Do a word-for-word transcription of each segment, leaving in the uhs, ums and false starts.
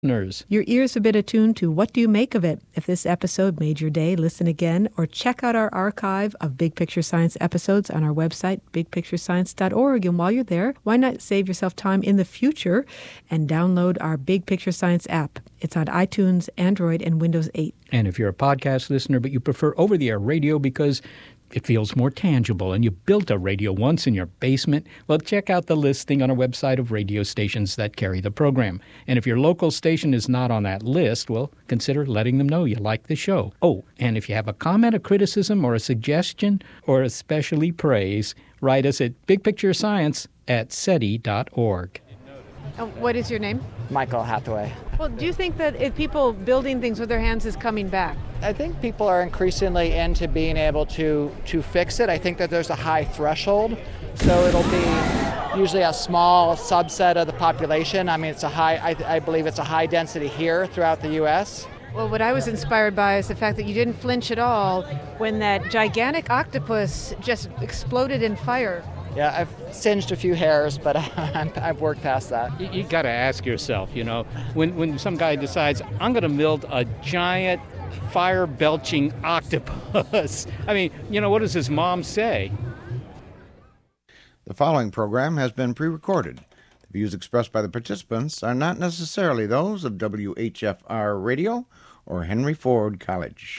listeners. Your ears have been attuned to What Do You Make of It? If this episode made your day, listen again or check out our archive of Big Picture Science episodes on our website, big picture science dot org. And while you're there, why not save yourself time in the future and download our Big Picture Science app? It's on iTunes, Android, and Windows eight. And if you're a podcast listener but you prefer over-the-air radio because it feels more tangible, and you built a radio once in your basement, well, check out the listing on our website of radio stations that carry the program. And if your local station is not on that list, well, consider letting them know you like the show. Oh, and if you have a comment, a criticism, or a suggestion, or especially praise, write us at big picture science at seti dot org. Uh, what is your name? Michael Hathaway. Well, do you think that if people building things with their hands is coming back? I think people are increasingly into being able to, to fix it. I think that there's a high threshold, so it'll be usually a small subset of the population. I mean, it's a high, I, I believe it's a high density here throughout the U S. Well, what I was inspired by is the fact that you didn't flinch at all when that gigantic octopus just exploded in fire. Yeah, I've singed a few hairs, but I've worked past that. You, you got to ask yourself, you know, when, when some guy decides, I'm going to build a giant fire-belching octopus. I mean, you know, what does his mom say? The following program has been pre-recorded. The views expressed by the participants are not necessarily those of W H F R Radio or Henry Ford College.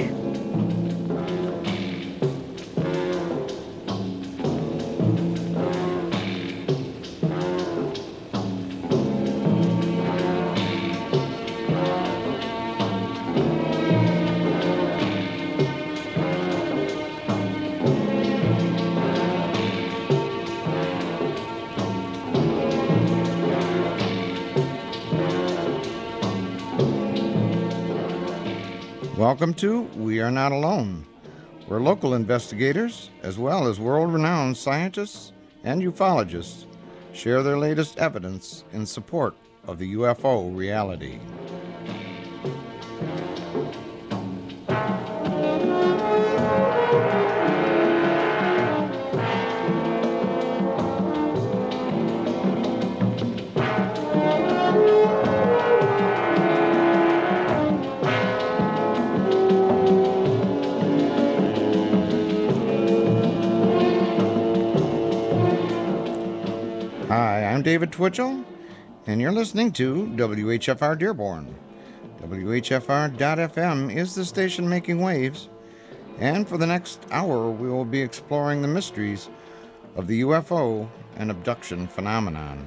Welcome to We Are Not Alone, where local investigators, as well as world-renowned scientists and ufologists, share their latest evidence in support of the U F O reality. I'm David Twitchell, and you're listening to W H F R Dearborn. W H F R dot F M is the station making waves, and for the next hour we will be exploring the mysteries of the U F O and abduction phenomenon.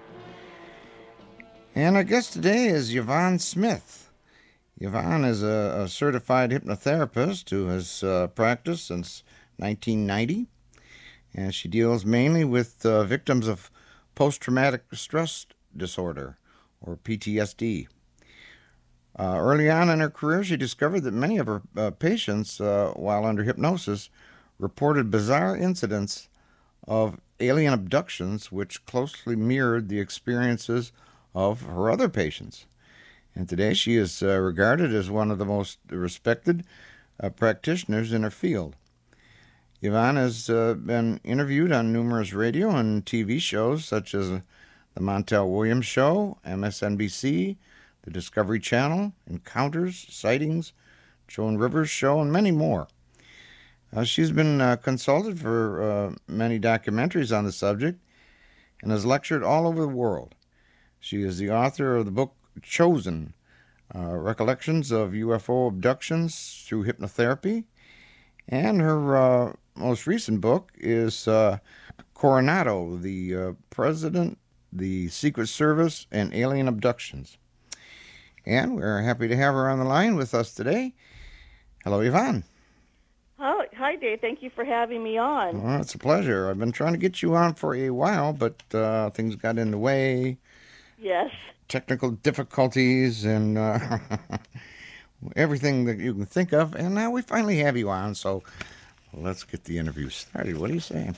And our guest today is Yvonne Smith. Yvonne is a, a certified hypnotherapist who has uh, practiced since nineteen ninety, and she deals mainly with uh, victims of post-traumatic stress disorder, or P T S D. Uh, early on in her career, she discovered that many of her uh, patients, uh, while under hypnosis, reported bizarre incidents of alien abductions which closely mirrored the experiences of her other patients. And today she is uh, regarded as one of the most respected uh, practitioners in her field. Yvonne has uh, been interviewed on numerous radio and T V shows such as The Montel Williams Show, M S N B C, The Discovery Channel, Encounters, Sightings, Joan Rivers Show, and many more. Uh, she's been uh, consulted for uh, many documentaries on the subject and has lectured all over the world. She is the author of the book Chosen, uh, Recollections of U F O Abductions Through Hypnotherapy, and her uh, most recent book is uh, Coronado, the uh, President, the Secret Service, and Alien Abductions. And we're happy to have her on the line with us today. Hello, Yvonne. Oh, hi, Dave. Thank you for having me on. Well, it's a pleasure. I've been trying to get you on for a while, but uh, things got in the way. Yes. Technical difficulties and uh, everything that you can think of. And now we finally have you on, so let's get the interview started. What do you say?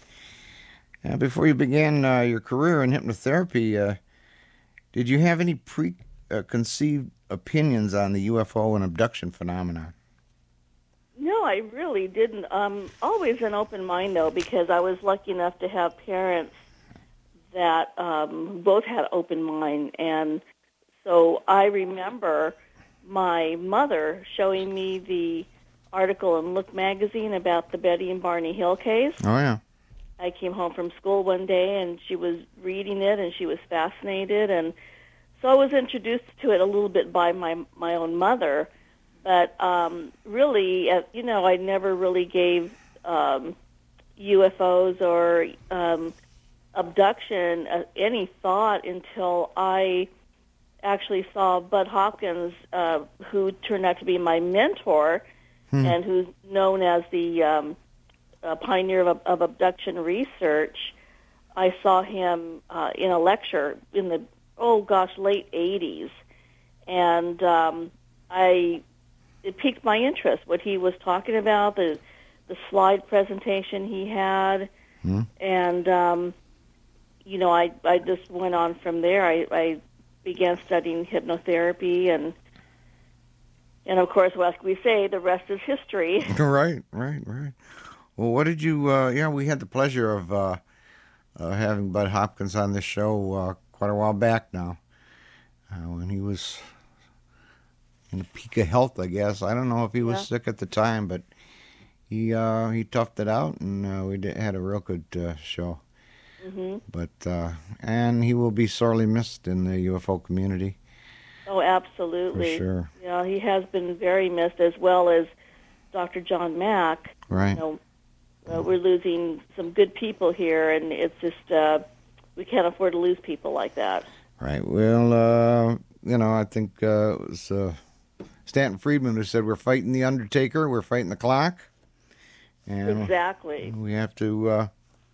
Uh, before you began uh, your career in hypnotherapy, uh, did you have any preconceived opinions on the U F O and abduction phenomenon? No, I really didn't. Um, always an open mind, though, because I was lucky enough to have parents that um, both had open mind, and So I remember my mother showing me the article in Look magazine about the Betty and Barney Hill case. Oh, yeah. I came home from school one day, and she was reading it, and she was fascinated. And so I was introduced to it a little bit by my, my own mother. But um, really, uh, you know, I never really gave um, U F Os or um, abduction uh, any thought until I actually saw Bud Hopkins, uh, who turned out to be my mentor, hmm. and who's known as the um, uh, pioneer of, of abduction research. I saw him uh, in a lecture in the, oh gosh, late eighties. And um, I, it piqued my interest, what he was talking about, the, the slide presentation he had. Hmm. And, um, you know, I, I just went on from there. I, I began studying hypnotherapy, and and of course, like we say, the rest is history. Right, right, right. Well, what did you? Uh, yeah, we had the pleasure of uh, uh, having Bud Hopkins on this show uh, quite a while back now, uh, when he was in the peak of health, I guess. I don't know if he was yeah. sick at the time, but he uh, he toughed it out, and uh, we did, had a real good uh, show. Mm-hmm. But uh, and he will be sorely missed in the U F O community. Oh, absolutely. For sure. Yeah, he has been very missed, as well as Doctor John Mack. Right. You know, uh, we're losing some good people here, and it's just uh, we can't afford to lose people like that. Right. Well, uh, you know, I think uh, it was uh, Stanton Friedman who said, "We're fighting the Undertaker, we're fighting the clock." And exactly. We have to. Uh,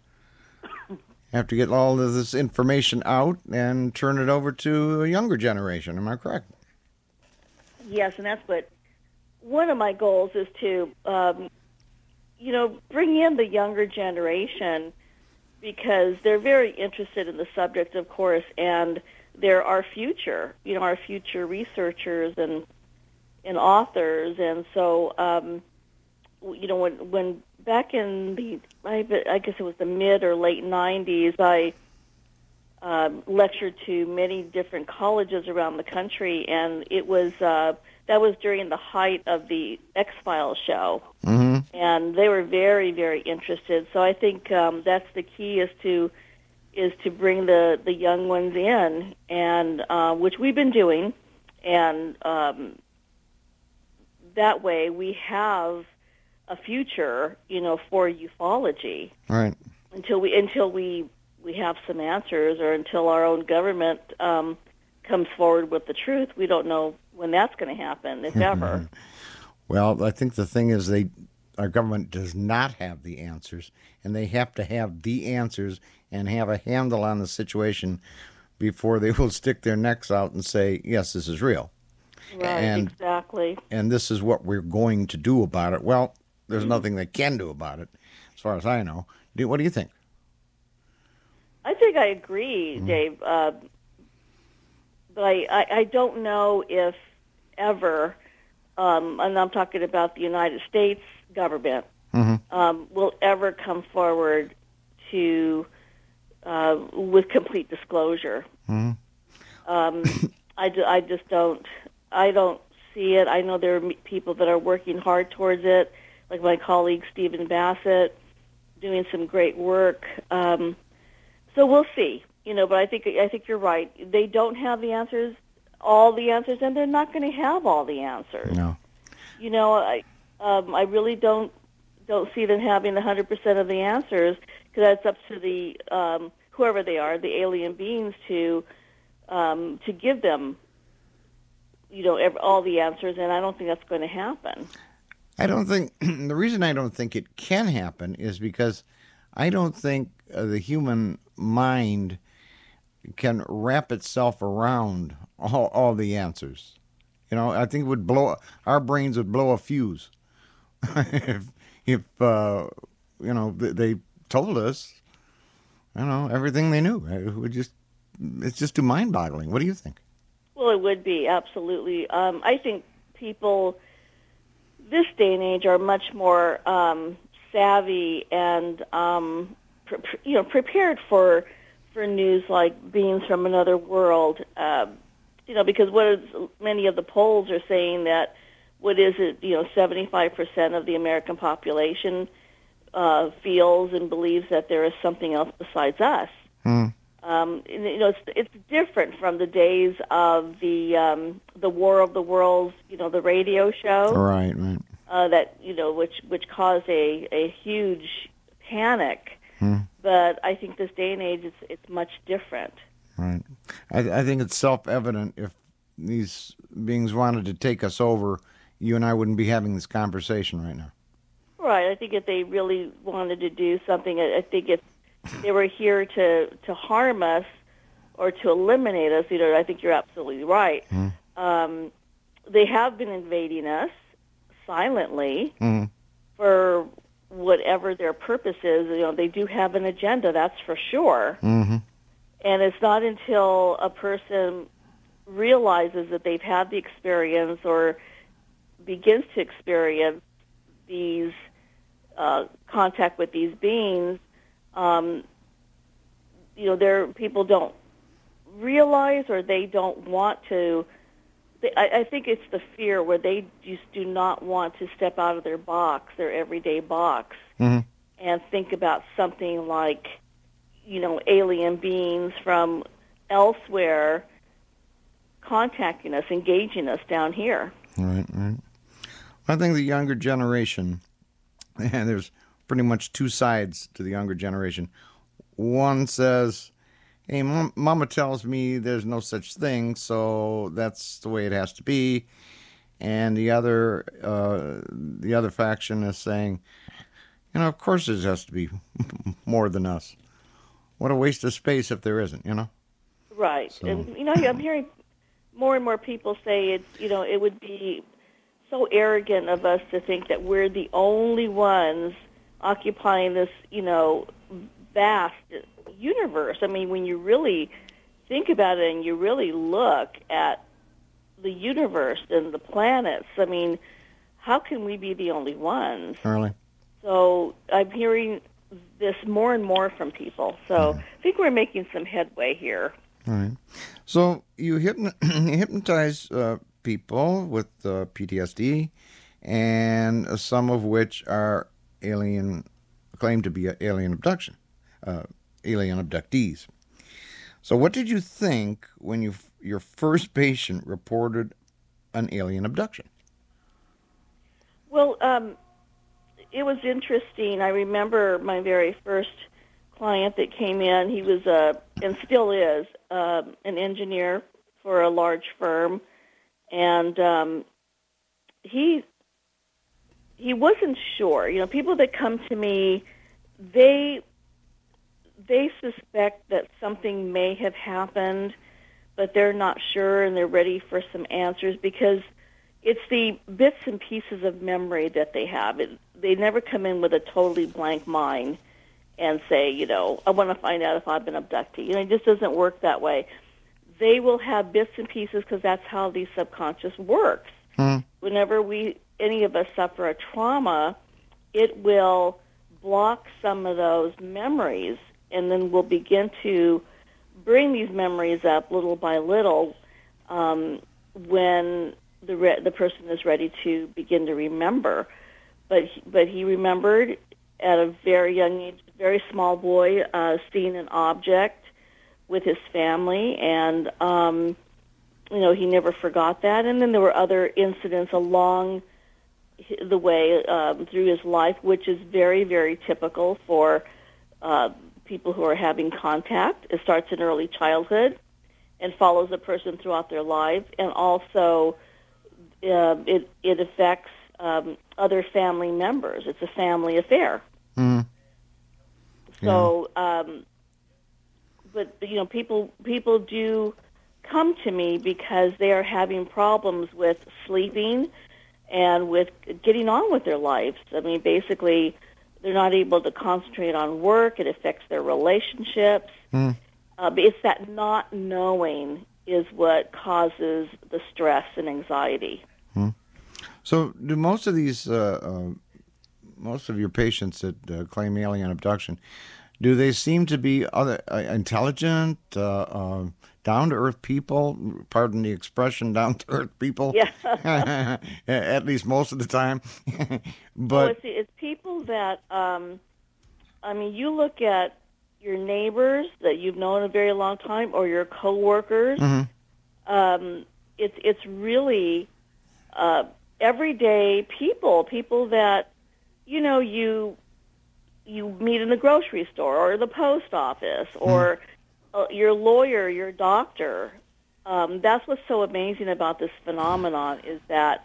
have to get all of this information out and turn it over to a younger generation. Am I correct? Yes, and that's what one of my goals is to, um, you know, bring in the younger generation, because they're very interested in the subject, of course, and they're our future, you know, our future researchers and and authors. And so, um, you know, when when back in the, I, I guess it was the mid or late nineties, I um, lectured to many different colleges around the country, and it was uh, that was during the height of the X-Files show, mm-hmm. and they were very, very interested. So I think um, that's the key, is to is to bring the, the young ones in, and uh, which we've been doing, and um, that way we have a future, you know, for ufology. Right. Until we until we, we have some answers, or until our own government um, comes forward with the truth, we don't know when that's going to happen, if ever. Well, I think the thing is, they our government does not have the answers, and they have to have the answers and have a handle on the situation before they will stick their necks out and say, yes, this is real. Right, and, exactly. And this is what we're going to do about it. Well, there's mm-hmm. nothing they can do about it, as far as I know. Do, what do you think? I think I agree, mm-hmm. Dave. Uh, but I, I, I don't know if ever, um, and I'm talking about the United States government, mm-hmm. um, will ever come forward to uh, with complete disclosure. Mm-hmm. Um, I, I just don't. I don't see it. I know there are people that are working hard towards it, like my colleague Stephen Bassett, doing some great work. Um, so we'll see, you know. But I think I think you're right. They don't have the answers, all the answers, and they're not going to have all the answers. No. You know, I um, I really don't don't see them having one hundred percent of the answers, because that's up to the um, whoever they are, the alien beings, to um, to give them, you know, every, all the answers, and I don't think that's going to happen. I don't think, the reason I don't think it can happen is because I don't think uh, the human mind can wrap itself around all, all the answers. You know, I think it would blow, our brains would blow a fuse if, if uh, you know, they told us, you know, everything they knew. It would just, it's just too mind-boggling. What do you think? Well, it would be, absolutely. Um, I think people this day and age are much more um, savvy and um, pre- pre- you know prepared for for news like beings from another world. Uh, You know, because what is, many of the polls are saying that what is it, you know, seventy-five percent of the American population uh, feels and believes that there is something else besides us. Hmm. Um, and, you know, it's it's different from the days of the um, the War of the Worlds, you know, the radio show. Right, right. Uh, that you know, which which caused a, a huge panic. Hmm. But I think this day and age, it's it's much different. Right. I, I think it's self-evident if these beings wanted to take us over, you and I wouldn't be having this conversation right now. Right. I think if they really wanted to do something, I I think if they were here to, to harm us or to eliminate us, you know, I think you're absolutely right. Mm. Um, they have been invading us silently Mm. for whatever their purpose is. You know, they do have an agenda, that's for sure. Mm-hmm. And it's not until a person realizes that they've had the experience or begins to experience these uh, contact with these beings, um, you know, there people don't realize or they don't want to. They, I, I think it's the fear where they just do not want to step out of their box, their everyday box, Mm-hmm. and think about something like, you know, alien beings from elsewhere contacting us, engaging us down here. Right, right. I think the younger generation, and there's pretty much two sides to the younger generation. One says, hey, mom, Mama tells me there's no such thing, so that's the way it has to be. And the other, uh, the other faction is saying, you know, of course there has to be more than us. What a waste of space if there isn't, you know? Right. So. And, you know, I'm hearing more and more people say it's, you know, it would be so arrogant of us to think that we're the only ones occupying this, you know, vast universe. I mean, when you really think about it and you really look at the universe and the planets, I mean, how can we be the only ones? Really? So I'm hearing this more and more from people. So mm-hmm. I think we're making some headway here. All right. So you hypno- hypnotize uh, people with uh, P T S D, and uh, some of which are alien, claimed to be alien abduction, uh, alien abductees. So what did you think when you your first patient reported an alien abduction? Well, um, it was interesting. I remember my very first client that came in. He was a, and still is, uh, an engineer for a large firm, and um, he he wasn't sure. You know, people that come to me, they they suspect that something may have happened, but they're not sure, and they're ready for some answers because it's the bits and pieces of memory that they have. It, they never come in with a totally blank mind and say, you know, I want to find out if I've been abducted. You know, it just doesn't work that way. They will have bits and pieces because that's how the subconscious works. Hmm. Whenever we, any of us suffer a trauma, it will block some of those memories, and then we'll begin to bring these memories up little by little um, when the re- the person is ready to begin to remember. But he, but he remembered at a very young age, very small boy, uh, seeing an object with his family, and um, you know, he never forgot that. And then there were other incidents along the way um, through his life, which is very, very typical for uh, people who are having contact. It starts in early childhood and follows a person throughout their life, and also uh, it it affects um, other family members. It's a family affair. Mm. Yeah. So, um, but you know, people people do come to me because they are having problems with sleeping and with getting on with their lives. I mean, basically, they're not able to concentrate on work. It affects their relationships. Mm. Uh, but it's that not knowing is what causes the stress and anxiety. Mm. So, do most of these, uh, uh, most of your patients that uh, claim alien abduction, do they seem to be other uh, intelligent, uh, uh, down-to-earth people? Pardon the expression, down-to-earth people. Yeah. At least most of the time. But well, it's, it's people that, um, I mean, you look at your neighbors that you've known a very long time, or your coworkers. Mm-hmm. Um, it's it's really uh, everyday people, people that you know you you meet in the grocery store or the post office or mm-hmm. uh, your lawyer, your doctor. Um, that's what's so amazing about this phenomenon is that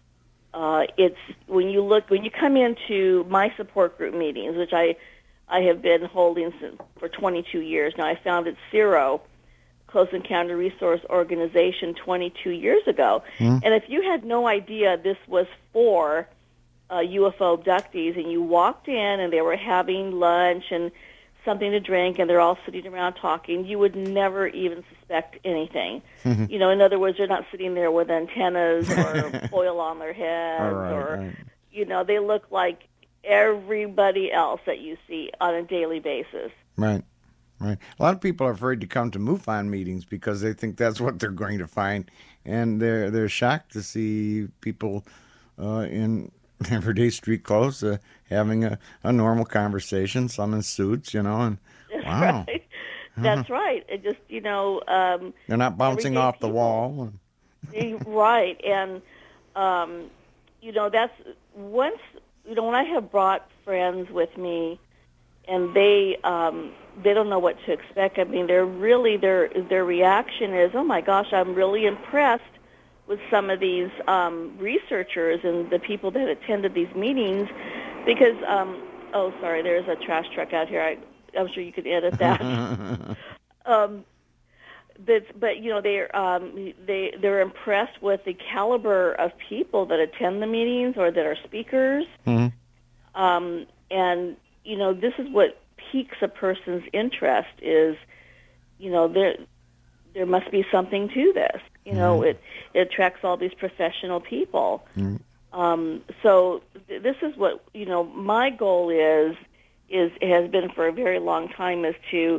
uh, it's when you look when you come into my support group meetings, which I I have been holding since, for twenty-two years now. I founded CERO, Close Encounter Resource Organization, twenty-two years ago. Mm. And if you had no idea this was for uh, U F O abductees, and you walked in and they were having lunch and something to drink, and they're all sitting around talking, you would never even suspect anything. Mm-hmm. You know, in other words, they're not sitting there with antennas or foil on their heads, right, or, right. you know, they look like everybody else that you see on a daily basis. Right, right. A lot of people are afraid to come to MUFON meetings because they think that's what they're going to find, and they're they're shocked to see people uh, in everyday street clothes uh, having a, a normal conversation. Some in suits, you know, and That's wow, right. That's right. It just you know um, they're not bouncing off the people. wall. Right, and um, you know that's once. You know, when I have brought friends with me, and they um, they don't know what to expect. I mean, they're really their their reaction is, "Oh my gosh, I'm really impressed with some of these um, researchers and the people that attended these meetings," because um, oh, sorry, there's a trash truck out here. I, I'm sure you could edit that. um, but but you know they're um, they they're impressed with the caliber of people that attend the meetings or that are speakers, mm-hmm. um, and you know this is what piques a person's interest is, you know there there must be something to this. You know mm-hmm. it it attracts all these professional people. Mm-hmm. Um, so th- this is what you know my goal is is has been for a very long time is to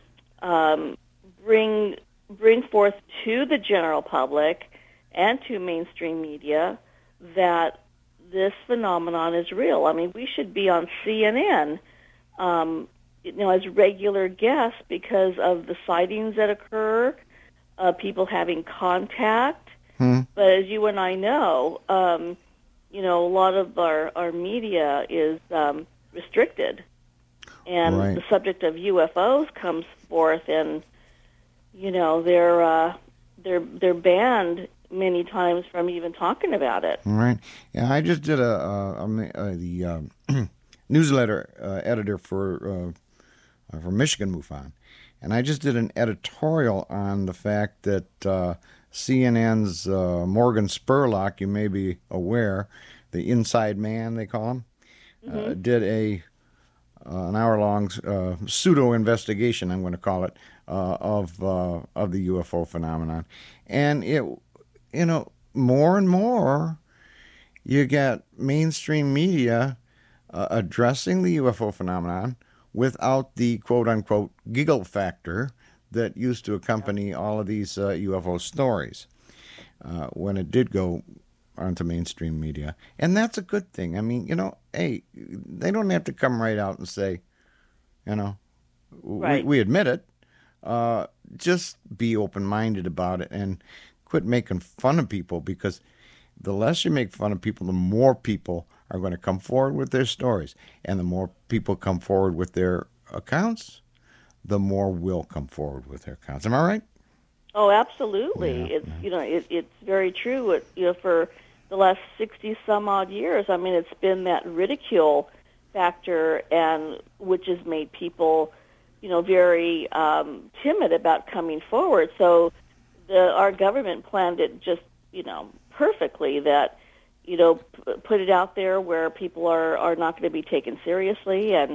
um, bring bring forth to the general public and to mainstream media that this phenomenon is real. I mean, we should be on C N N, um, you know, as regular guests because of the sightings that occur, uh, people having contact. Hmm. But as you and I know, um, you know, a lot of our, our media is um, restricted. And right. the subject of U F Os comes forth and you know, they're uh, they're they're banned many times from even talking about it. Right. Yeah, I just did a, a, a, a the uh, newsletter uh, editor for uh, for Michigan MUFON, and I just did an editorial on the fact that uh, C N N's uh, Morgan Spurlock, you may be aware, the Inside Man they call him, mm-hmm. uh, did a uh, an hour long uh, pseudo investigation. I'm going to call it. Uh, of uh, of the U F O phenomenon, and it, you know, more and more, you get mainstream media uh, addressing the U F O phenomenon without the quote unquote giggle factor that used to accompany all of these uh, U F O stories uh, when it did go onto mainstream media, and that's a good thing. I mean, you know, hey, they don't have to come right out and say, you know, right. we, we admit it. Uh, just be open-minded about it and quit making fun of people, because the less you make fun of people, the more people are going to come forward with their stories. And the more people come forward with their accounts, the more will come forward with their accounts. Am I right? Oh, absolutely. Yeah, it's yeah. you know it, it's very true. It, you know, for the last sixty some odd years, I mean, it's been that ridicule factor, and which has made people, you know, very um, timid about coming forward. So the, our government planned it just, you know, perfectly that, you know, p- put it out there where people are, are not going to be taken seriously, and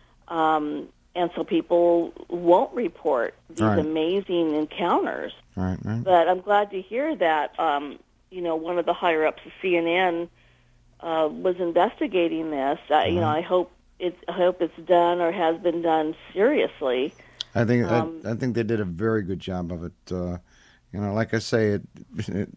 um, and so people won't report these right. amazing encounters. Right, right. But I'm glad to hear that, um, you know, one of the higher-ups of C N N uh, was investigating this. Uh, right. You know, I hope it's, I hope it's done or has been done seriously. I think Um, I, I think they did a very good job of it. Uh, you know, like I say, it, it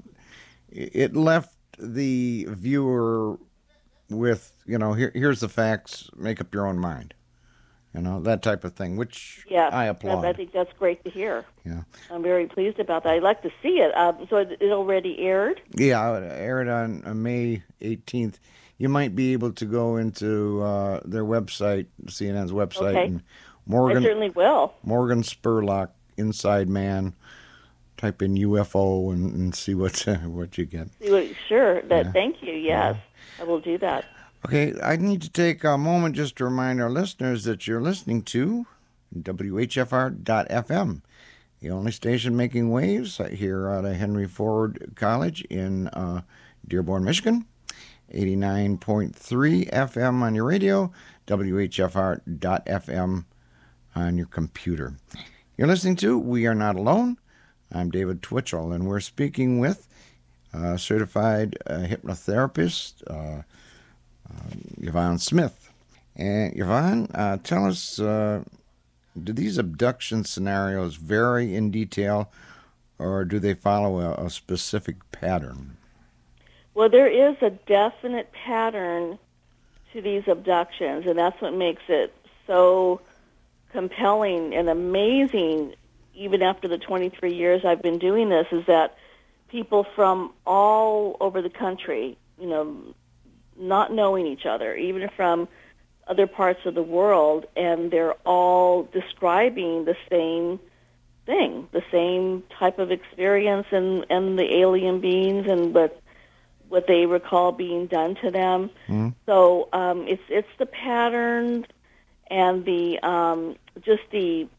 it left the viewer with, you know, here here's the facts, make up your own mind. You know, that type of thing, which Yeah, I applaud. I think that's great to hear. Yeah. I'm very pleased about that. I'd like to see it. Um, so it, it already aired? Yeah, it aired on, on May eighteenth. You might be able to go into uh, their website, C N N's website, Okay. and I Morgan certainly will. Morgan Spurlock, Inside Man. Type in U F O and, and see what what you get. See what- Sure. That. Yeah. Thank you. Yes, I will do that. Okay, I need to take a moment just to remind our listeners that you're listening to W H F R dot F M, the only station making waves here out of Henry Ford College in uh, Dearborn, Michigan. eighty-nine point three F M on your radio, W H F R dot F M on your computer. You're listening to We Are Not Alone. I'm David Twitchell, and we're speaking with a certified uh, hypnotherapist, uh, uh, Yvonne Smith. And Yvonne, uh, tell us, uh, do these abduction scenarios vary in detail, or do they follow a, a specific pattern? Well, there is a definite pattern to these abductions, and that's what makes it so compelling and amazing, even after the twenty-three years I've been doing this, is that people from all over the country, you know, not knowing each other, even from other parts of the world, and they're all describing the same thing, the same type of experience and, and the alien beings and what what they recall being done to them. Mm-hmm. So um, it's it's the pattern and the um, just the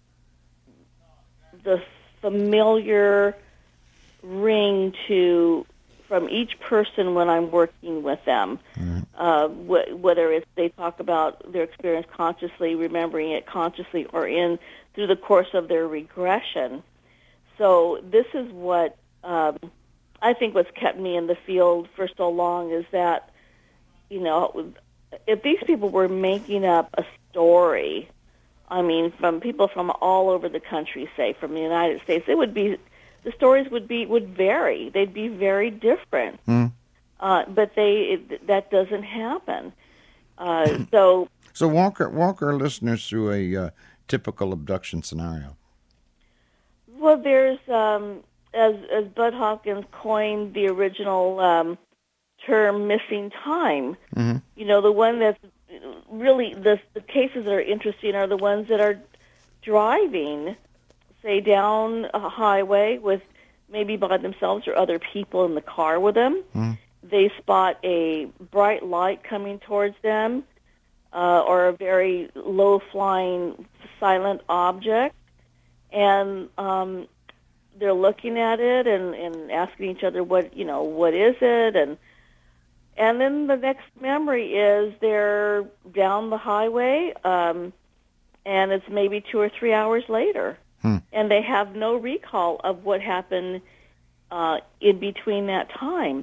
the familiar ring to from each person when I'm working with them. Mm-hmm. Uh, wh- whether it's they talk about their experience consciously, remembering it consciously, or in through the course of their regression. So this is what um, I think what's kept me in the field for so long is that, you know, if these people were making up a story, I mean, from people from all over the country, say from the United States, it would be the stories would be would vary. They'd be very different. Mm. Uh, but they it, that doesn't happen. Uh, so So walk our, walk our listeners through a uh, typical abduction scenario. well, there's um, as as Bud Hopkins coined the original um, term, missing time. Mm-hmm. You know, the one that's really the the cases that are interesting are the ones that are driving, say, down a highway with maybe by themselves or other people in the car with them. Mm-hmm. They spot a bright light coming towards them, uh, or a very low-flying, silent object, and um, they're looking at it and, and asking each other, "What you know? What is it?" and And then the next memory is they're down the highway, um, and it's maybe two or three hours later, Hmm. and they have no recall of what happened uh, in between that time.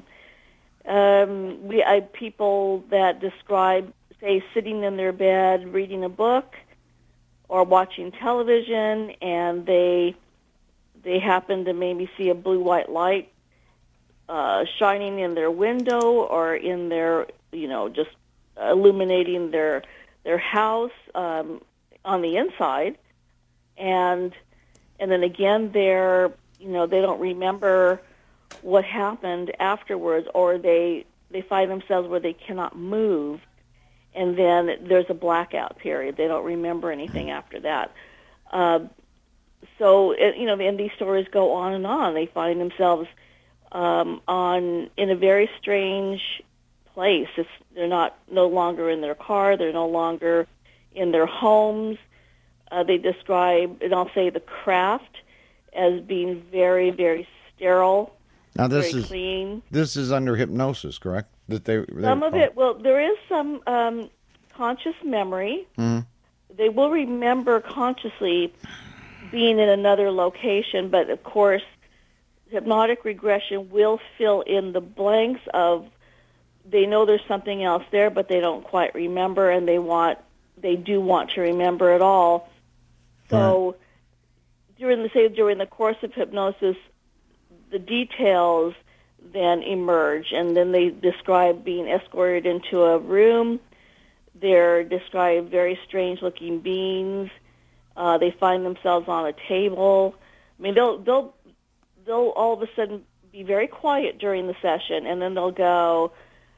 Um, we I people that describe, say, sitting in their bed reading a book or watching television, and they they happen to maybe see a blue-white light Uh, shining in their window or in their, you know, just illuminating their their house um, on the inside, and and then again they're, you know, they don't remember what happened afterwards, or they they find themselves where they cannot move, and then there's a blackout period. They don't remember anything after that. Uh, so it, you know, and these stories go on and on. They find themselves Um, on in a very strange place. It's, they're not no longer in their car. They're no longer in their homes. Uh, they describe, and I'll say, the craft as being very, very sterile, Now this very is clean. this is under hypnosis, correct? That they, they Some of it, well, there is some um, conscious memory. Mhm. They will remember consciously being in another location, but of course, hypnotic regression will fill in the blanks of they know there's something else there, but they don't quite remember, and they want they do want to remember it all. So Right. during the say during the course of hypnosis, the details then emerge, and then they describe being escorted into a room. They're described very strange-looking beings. Uh, they find themselves on a table. I mean, they'll they'll they'll all of a sudden be very quiet during the session, and then they'll go,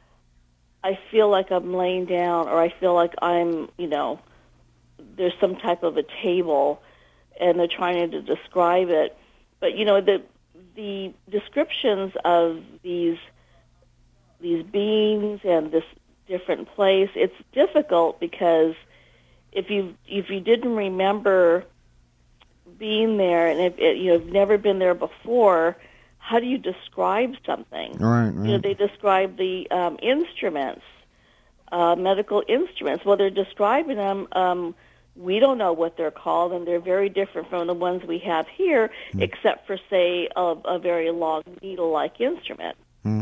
I feel like I'm laying down, or I feel like I'm, you know, there's some type of a table, and they're trying to describe it. But, you know, the the descriptions of these these beings and this different place, it's difficult because if you if you didn't remember being there, and if it, you know, you've never been there before, how do you describe something? Right, right. You know, they describe the um, instruments, uh, medical instruments. Well, they're describing them. Um, we don't know what they're called, and they're very different from the ones we have here, Mm. except for, say, a, a very long needle-like instrument. Mm.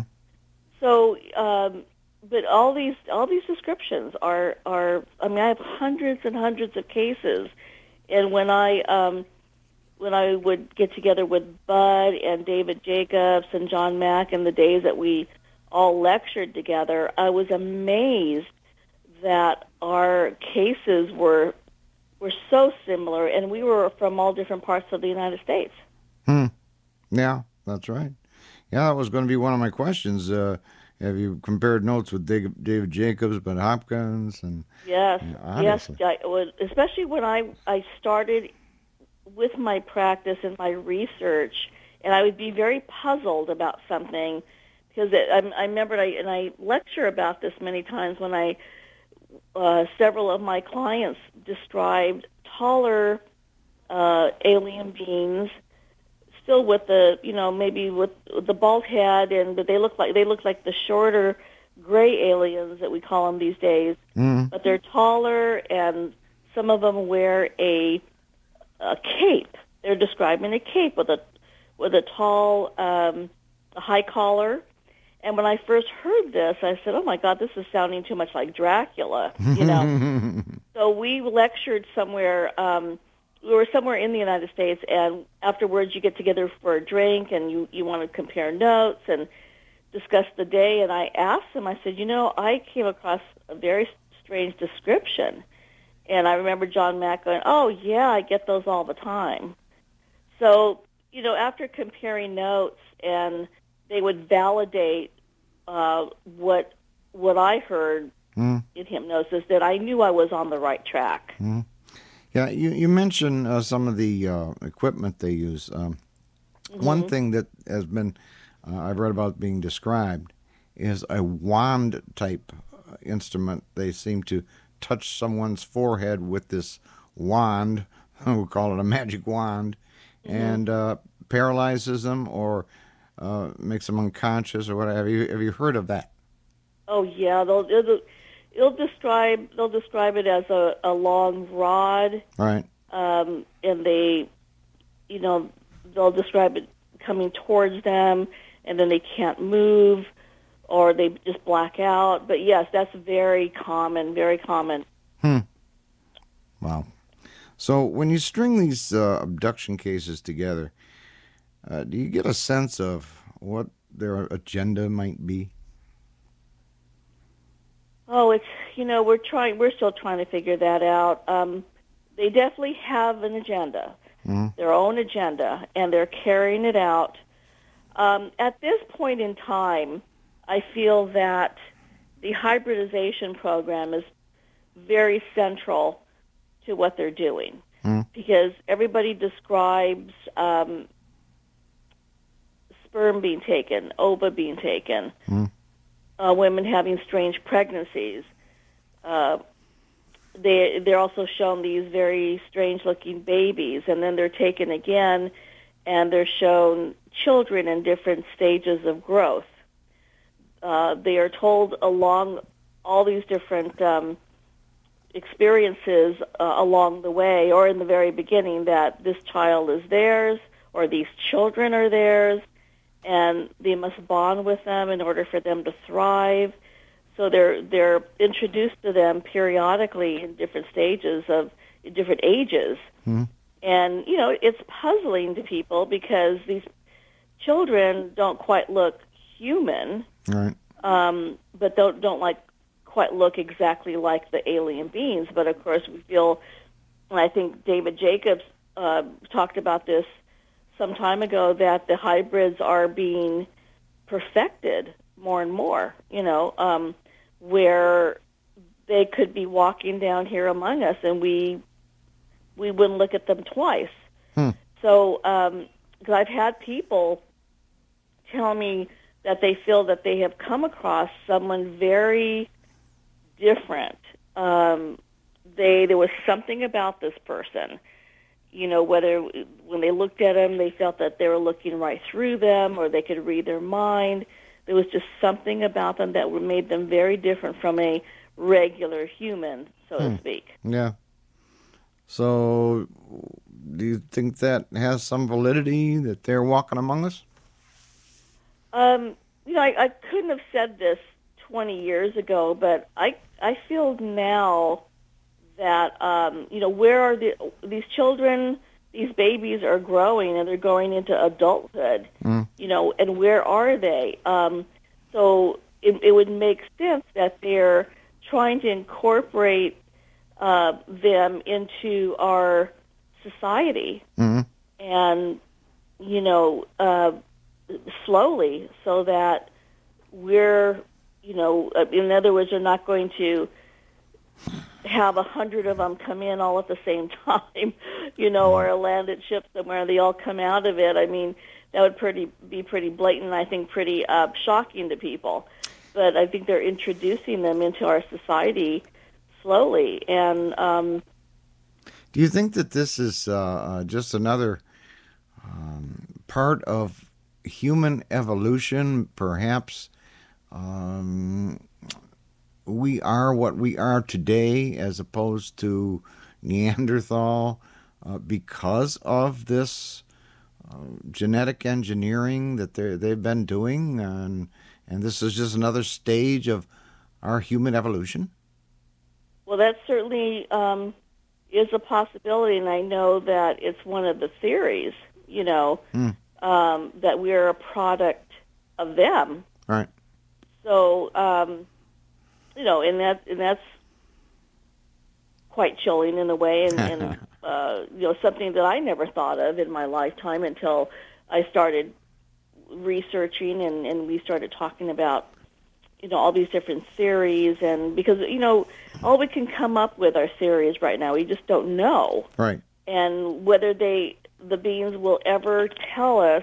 So, um, but all these all these descriptions are are. I mean, I have hundreds and hundreds of cases, and when I um, when I would get together with Bud and David Jacobs and John Mack in the days that we all lectured together, I was amazed that our cases were were so similar, and we were from all different parts of the United States. Hmm. Yeah, that's right. Yeah, that was going to be one of my questions. Uh, have you compared notes with David, David Jacobs, Bud Hopkins, and Yes, Yeah, yes, obviously. I, was- especially when I I started with my practice and my research, and I would be very puzzled about something because it, I, I remember, I, and I lecture about this many times when I uh, several of my clients described taller uh, alien beings, still with the, you know, maybe with the bald head, and but they look like they look like the shorter gray aliens that we call them these days. Mm. But they're taller, and some of them wear a a cape. They're describing a cape with a with a tall, um, a high collar. And when I first heard this, I said, "Oh my God, this is sounding too much like Dracula," you know. So we lectured somewhere. Um, we were somewhere in the United States, and afterwards, you get together for a drink, and you you want to compare notes and discuss the day. And I asked him. I said, "You know, I came across a very strange description." And I remember John Mack going, "Oh, yeah, I get those all the time." So, you know, after comparing notes, and they would validate uh, what what I heard Mm. in hypnosis, that I knew I was on the right track. Mm. Yeah, you, you mentioned uh, some of the uh, equipment they use. Um, One thing that has been, uh, I've read about being described, is a wand-type instrument. They seem to touch someone's forehead with this wand, we'll call it a magic wand, and uh, paralyzes them or uh, makes them unconscious or whatever. Have you, have you heard of that? Oh yeah, they'll it'll, it'll describe they'll describe it as a, a long rod, Right. um, and they, you know, they'll describe it coming towards them, and then they can't move, or they just black out. But yes, that's very common, very common. Hmm. Wow. So when you string these uh, abduction cases together, uh, do you get a sense of what their agenda might be? Oh, it's, you know, we're trying, we're still trying to figure that out. Um, they definitely have an agenda, Mhm. their own agenda, and they're carrying it out. Um, at this point in time, I feel that the hybridization program is very central to what they're doing, Mhm. because everybody describes um, sperm being taken, ova being taken, Mhm. uh, women having strange pregnancies. Uh, they they're also shown these very strange-looking babies, and then they're taken again, and they're shown children in different stages of growth. Uh, they are told along all these different um, experiences uh, along the way, or in the very beginning, that this child is theirs, or these children are theirs, and they must bond with them in order for them to thrive. So they're they're introduced to them periodically in different stages of in different ages. Hmm. And, you know, it's puzzling to people because these children don't quite look human, Right. um, but don't don't like quite look exactly like the alien beings. But of course, we feel, and I think David Jacobs uh, talked about this some time ago, that the hybrids are being perfected more and more. You know, um, where they could be walking down here among us, and we we wouldn't look at them twice. Hmm. So, um, because I've had people tell me that they feel that they have come across someone very different. Um, they there was something about this person, you know, whether when they looked at them, they felt that they were looking right through them, or they could read their mind. There was just something about them that made them very different from a regular human, so Hmm. to speak. Yeah. So, do you think that has some validity that they're walking among us? Um, you know, I, I couldn't have said this twenty years ago, but I I feel now that um, you know, where are the these children? These babies are growing and they're going into adulthood. Mm. You know, and where are they? Um, so it, it would make sense that they're trying to incorporate uh, them into our society, Mm-hmm. and you know, uh, slowly, so that we're, you know, in other words, they're not going to have a hundred of them come in all at the same time, you know, or a landed ship somewhere and they all come out of it. I mean, that would pretty be pretty blatant, I think, pretty uh, shocking to people. But I think they're introducing them into our society slowly. And um, Do you think that this is uh, uh, just another um, part of human evolution? Perhaps um, we are what we are today as opposed to Neanderthal uh, because of this uh, genetic engineering that they they've been doing, and and this is just another stage of our human evolution. well, that certainly um, is a possibility, and I know that it's one of the theories, you know, Mm. um, that we're a product of them. Right. So, um, you know, and that and that's quite chilling in a way, and, and uh, you know, something that I never thought of in my lifetime until I started researching, and, and we started talking about, you know, all these different theories, and because, you know, all we can come up with are theories right now. We just don't know, Right. and whether they the beings will ever tell us,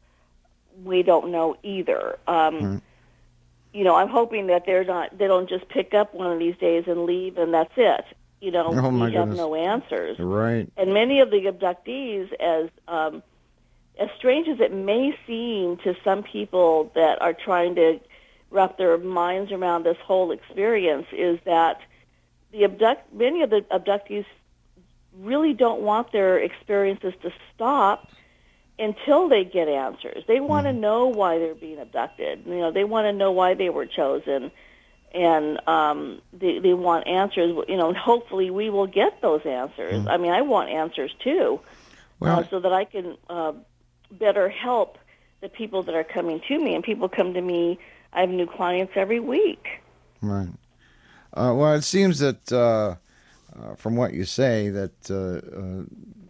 we don't know either. Um, Mhm. You know, I'm hoping that they're not. They don't just pick up one of these days and leave, and that's it. You know, Oh, my we have goodness. no answers. Right. And many of the abductees, as um, as strange as it may seem to some people that are trying to wrap their minds around this whole experience, is that the abduct many of the abductees really don't want their experiences to stop until they get answers. They want to know why they're being abducted. You know, they want to know why they were chosen, and um, they they want answers. You know, and hopefully we will get those answers. I mean, I want answers too, Well, uh, so that I can uh, better help the people that are coming to me. And people come to me. I have new clients every week. right. Uh, well, it seems that uh, uh, from what you say, that uh, uh,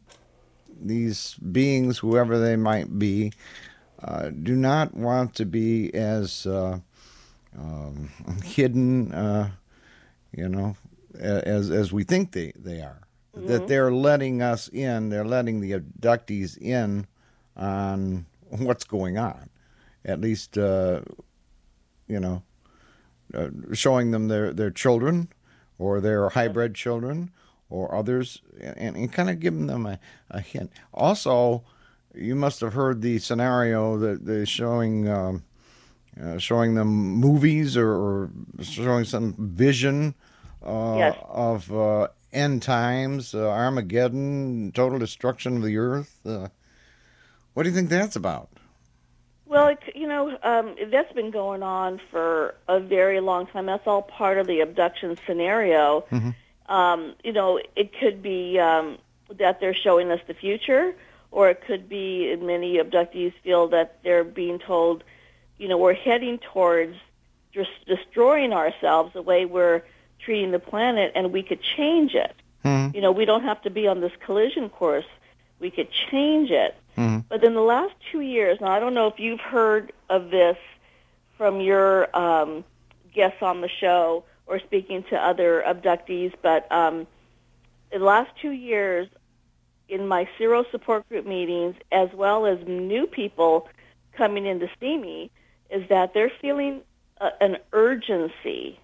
these beings, whoever they might be, uh, do not want to be as uh, um, hidden, uh, you know, a- as as we think they, they are. That they're letting us in, they're letting the abductees in on what's going on. At least, uh, you know, uh, showing them their, their children or their hybrid children or others, and, and kind of giving them a, a hint. Also, you must have heard the scenario that they're showing um, uh, showing them movies or, or showing some vision uh, Yes. of uh, end times, uh, Armageddon, total destruction of the earth. Uh, what do you think that's about? Well, it, you know, um, that's been going on for a very long time. That's all part of the abduction scenario. Mm-hmm. Um, you know, it could be um, that they're showing us the future, or it could be many abductees feel that they're being told, you know, we're heading towards just destroying ourselves the way we're treating the planet, and we could change it. Mm-hmm. You know, we don't have to be on this collision course. We could change it. Mm-hmm. But in the last two years, now I don't know if you've heard of this from your um, guests on the show or speaking to other abductees, but um, in the last two years, in my Zero support group meetings, as well as new people coming in to see me, is that they're feeling uh, an urgency.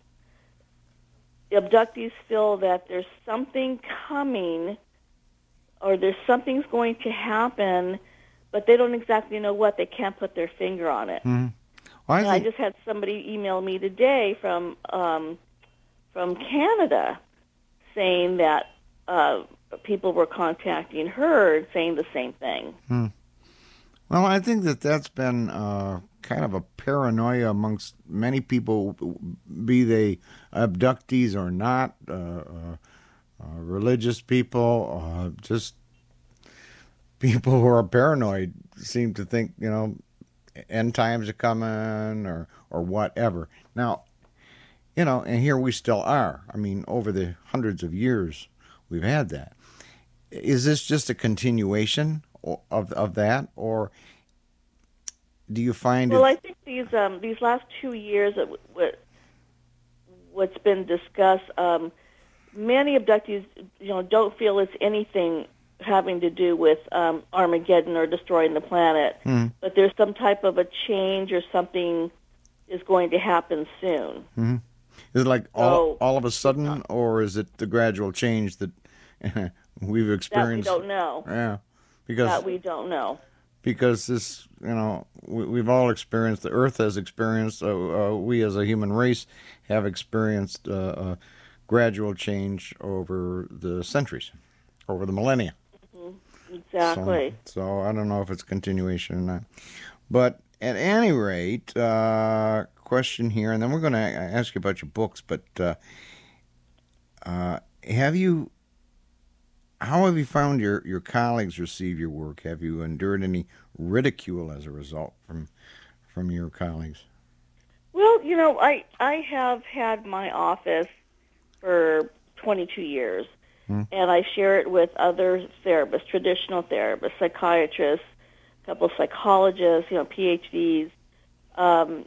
The abductees feel that there's something coming, or there's something's going to happen, but they don't exactly know what. They can't put their finger on it. Mm-hmm. Well, I, And think, I just had somebody email me today from um, from Canada saying that uh, people were contacting her and saying the same thing. hmm. Well, I think that that's been uh, kind of a paranoia amongst many people, be they abductees or not, uh, uh, uh, religious people, uh, just people who are paranoid seem to think, you know, end times are coming or, or whatever. Now, you know, and here we still are. I mean, over the hundreds of years we've had that. Is this just a continuation of of that, or do you find Well, it? I think these um, these last two years, uh, what what's been discussed, um, many abductees, you know, don't feel it's anything having to do with um, Armageddon or destroying the planet, Mm-hmm. but there's some type of a change or something is going to happen soon. Mm-hmm. Is it like all So- all of a sudden, or is it the gradual change that we've That we experienced? don't know. Yeah, because That we don't know. because this, you know, we, we've all experienced, the Earth has experienced, uh, uh, we as a human race have experienced uh, uh, gradual change over the centuries, over the millennia. Exactly. So, so I don't know if it's continuation or not. But at any rate, uh, question here, and then we're going to ask you about your books, but uh, uh, have you, how have you found your, your colleagues receive your work? Have you endured any ridicule as a result from from your colleagues? Well, you know, I I have had my office for twenty-two years, Hmm. and I share it with other therapists, traditional therapists, psychiatrists, a couple of psychologists, you know, P H Ds, um,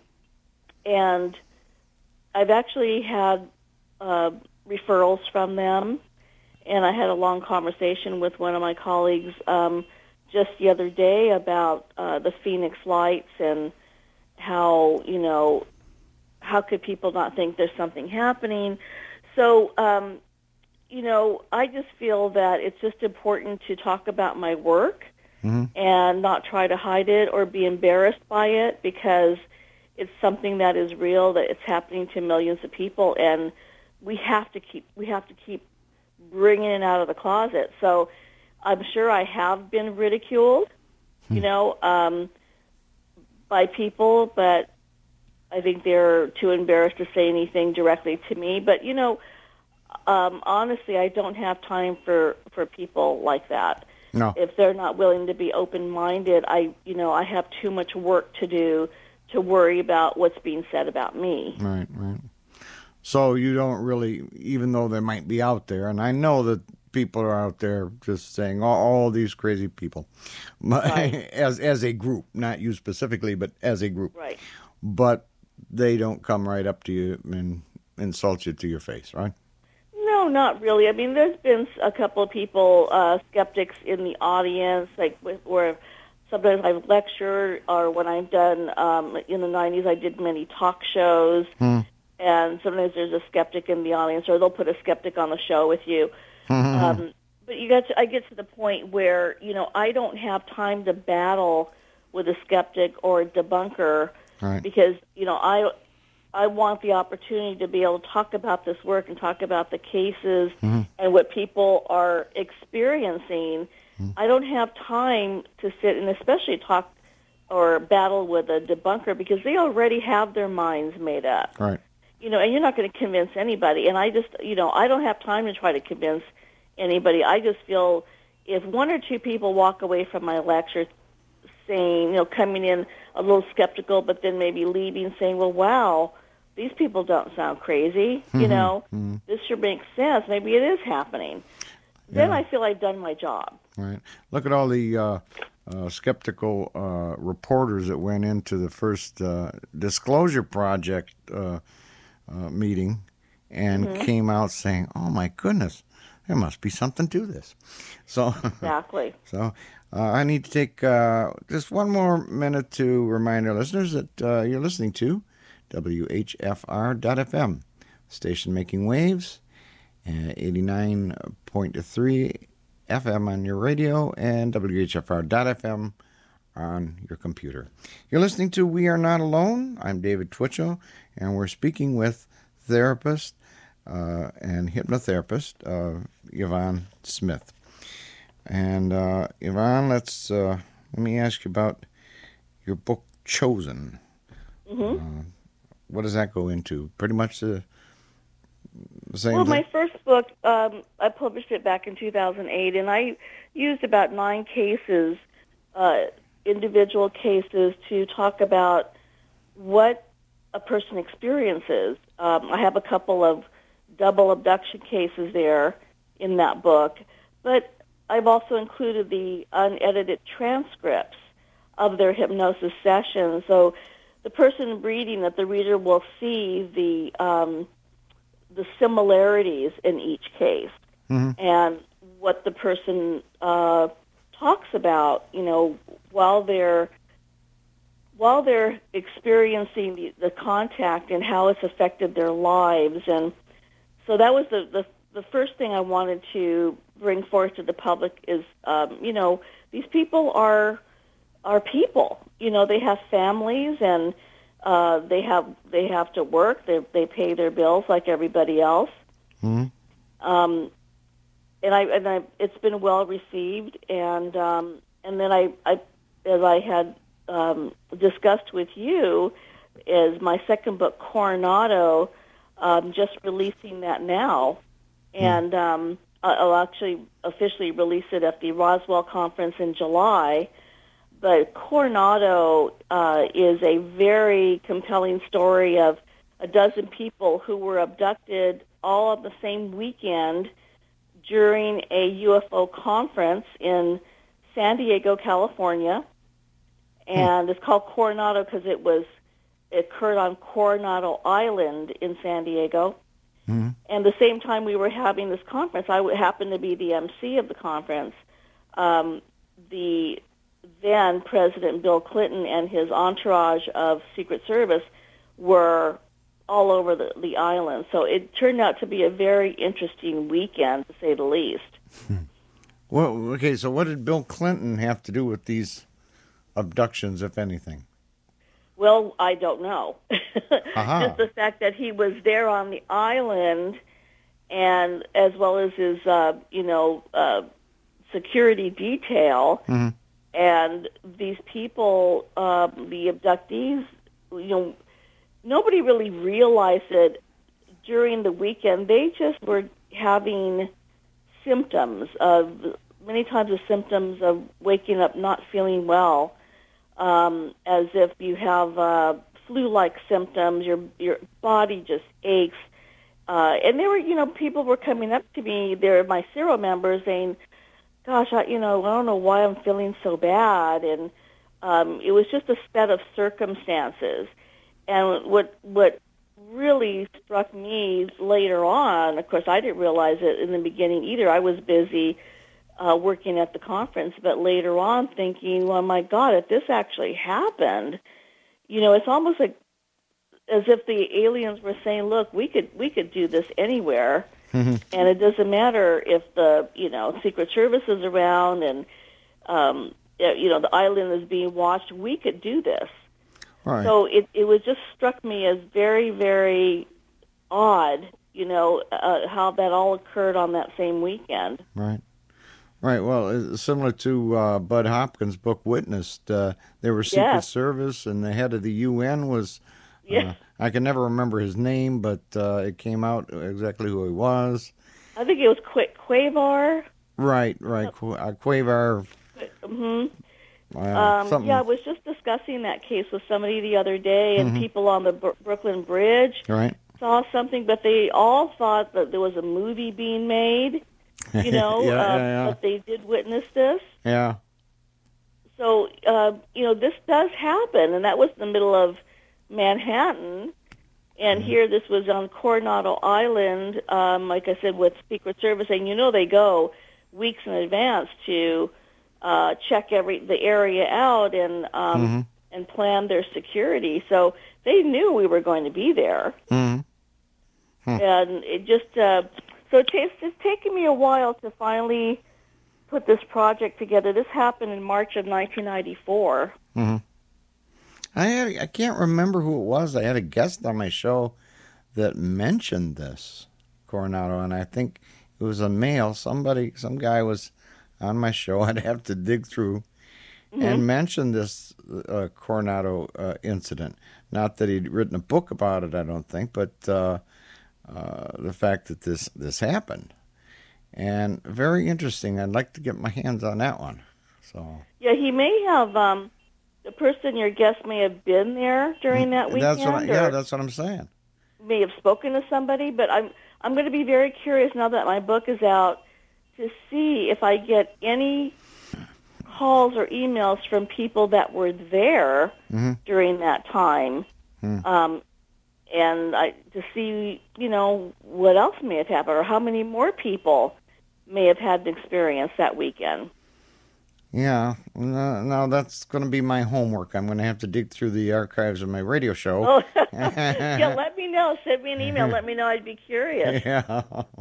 and I've actually had uh, referrals from them. And I had a long conversation with one of my colleagues um, just the other day about uh, the Phoenix Lights and how, you know, how could people not think there's something happening? So, um, you know, I just feel that it's just important to talk about my work Mm-hmm. and not try to hide it or be embarrassed by it, because it's something that is real, that it's happening to millions of people, and we have to keep we have to keep bringing it out of the closet. So I'm sure I have been ridiculed, you know, um, by people, but I think they're too embarrassed to say anything directly to me. But, you know, um, honestly, I don't have time for, for people like that. No. If they're not willing to be open-minded, I, you know, I have too much work to do to worry about what's being said about me. Right, right. So you don't really, even though they might be out there, and I know that people are out there just saying, all, all these crazy people, Right. as as a group, not you specifically, but as a group. Right. But they don't come right up to you and insult you to your face, right? No, not really. I mean, there's been a couple of people, uh, skeptics in the audience, like with, where sometimes I've lectured, or when I've done, um, in the nineties, I did many talk shows. Hmm. And sometimes there's a skeptic in the audience, or they'll put a skeptic on the show with you. Um, but you get to, I get to the point where, you know, I don't have time to battle with a skeptic or a debunker, Right. because, you know, I I want the opportunity to be able to talk about this work and talk about the cases and what people are experiencing. I don't have time to sit and especially talk or battle with a debunker because they already have their minds made up. Right. You know, and you're not going to convince anybody. And I just, you know, I don't have time to try to convince anybody. I just feel if one or two people walk away from my lecture saying, you know, coming in a little skeptical, but then maybe leaving saying, well, wow, these people don't sound crazy. Mm-hmm. You know, mm-hmm. this sure makes sense. Maybe it is happening. Then yeah. I feel I've done my job. Right. Look at all the uh, uh, skeptical uh, reporters that went into the first uh, Disclosure Project uh, uh, meeting and mm-hmm. came out saying, oh, my goodness, there must be something to this. So exactly. So uh, I need to take uh, just one more minute to remind our listeners that uh, you're listening to W H F R dot F M, station making waves, uh, eighty-nine point three F M on your radio, and W H F R dot F M on your computer. You're listening to We Are Not Alone. I'm David Twitchell, and we're speaking with therapist uh, and hypnotherapist uh, Yvonne Smith. And uh, Yvonne, let's uh, let me ask you about your book, Chosen. Mm-hmm. Uh, what does that go into? Pretty much the, the same well, thing? my first book, um, I published it back in two thousand eight, and I used about nine cases, uh, individual cases, to talk about what a person experiences. Um, I have a couple of double abduction cases there in that book, but I've also included the unedited transcripts of their hypnosis sessions. So the person reading it, the reader will see the um, the similarities in each case mm-hmm. and what the person uh, talks about, you know, while they're while they're experiencing the, the contact and how it's affected their lives. And so that was the, the the first thing I wanted to bring forth to the public is, um, you know, these people are are people. You know, they have families and uh, they have they have to work. They they pay their bills like everybody else. Mm-hmm. Um, and I and I it's been well received. And um, and then I, I as I had um, discussed with you, is my second book, Coronado, um, just releasing that now. And um, I'll actually officially release it at the Roswell Conference in July. But Coronado uh, is a very compelling story of a dozen people who were abducted all on the same weekend during a U F O conference in San Diego, California. And it's called Coronado because it was it occurred on Coronado Island in San Diego. Mm-hmm. And the same time we were having this conference, I happened to be the M C of the conference. Um, the then President Bill Clinton and his entourage of Secret Service were all over the, the island. So it turned out to be a very interesting weekend, to say the least. Hmm. Well, okay, so what did Bill Clinton have to do with these abductions, if anything? Well, I don't know. Uh-huh. Just the fact that he was there on the island, and as well as his, uh, you know, uh, security detail, mm-hmm. and these people, uh, the abductees, you know, nobody really realized it during the weekend. They just were having symptoms of, many times the symptoms of waking up not feeling well. Um, as if you have uh, flu-like symptoms, your your body just aches. Uh, and there were, you know, people were coming up to me, they're my Cero members, saying, gosh, I, you know, I don't know why I'm feeling so bad. And um, it was just a set of circumstances. And what what really struck me later on, of course, I didn't realize it in the beginning either. I was busy Uh, working at the conference, but later on thinking, well, my God, if this actually happened, you know, it's almost like as if the aliens were saying, look, we could we could do this anywhere, mm-hmm. and it doesn't matter if the, you know, Secret Service is around and, um, you know, the island is being watched, we could do this. Right. So it, it was just struck me as very, very odd, you know, uh, how that all occurred on that same weekend. Right. Right. Well, it's similar to uh, Bud Hopkins' book Witnessed. Uh, they were Secret Yes. Service, and the head of the U N was, uh, Yes. I can never remember his name, but uh, it came out exactly who he was. I think it was Qu- Quavar. Right, right. Qu- uh, Quavar. hmm Uh, Um, something. yeah, I was just discussing that case with somebody the other day, and Mhm. people on the Br- Brooklyn Bridge Right. saw something, but they all thought that there was a movie being made, you know, Yeah, uh, yeah, yeah. but they did witness this. Yeah. So, uh, you know, this does happen, and that was in the middle of Manhattan. And Mm-hmm. here, this was on Coronado Island, um, like I said, with Secret Service, and you know they go weeks in advance to uh, check every the area out and um, Mhm. and plan their security. So they knew we were going to be there, hmm and it just uh, so it takes, it's taken me a while to finally put this project together. This happened in March of nineteen ninety-four. hmm I had, I can't remember who it was. I had a guest on my show that mentioned this Coronado, and I think it was a male. Somebody, some guy was on my show. I'd have to dig through and mention this uh, Coronado uh, incident. Not that he'd written a book about it, I don't think, but uh, uh, the fact that this this happened, and very interesting. I'd like to get my hands on that one. So Yeah, he may have. Um, the person, your guest, may have been there during that weekend, that's what I, yeah, or that's what I'm saying. may have spoken to somebody. But I'm I'm going to be very curious now that my book is out to see if I get any calls or emails from people that were there Mm-hmm. during that time, Hmm. um, and I to see you know what else may have happened or how many more people may have had an experience that weekend. Yeah, no, no, that's going to be my homework. I'm going to have to dig through the archives of my radio show. Oh, yeah, let me know. Send me an email. Let me know. I'd be curious. Yeah.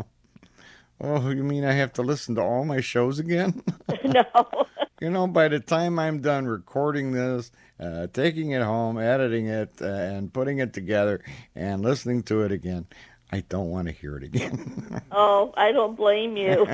Oh, you mean I have to listen to all my shows again? No. You know, by the time I'm done recording this, uh, taking it home, editing it, uh, and putting it together, and listening to it again, I don't want to hear it again. Oh, I don't blame you.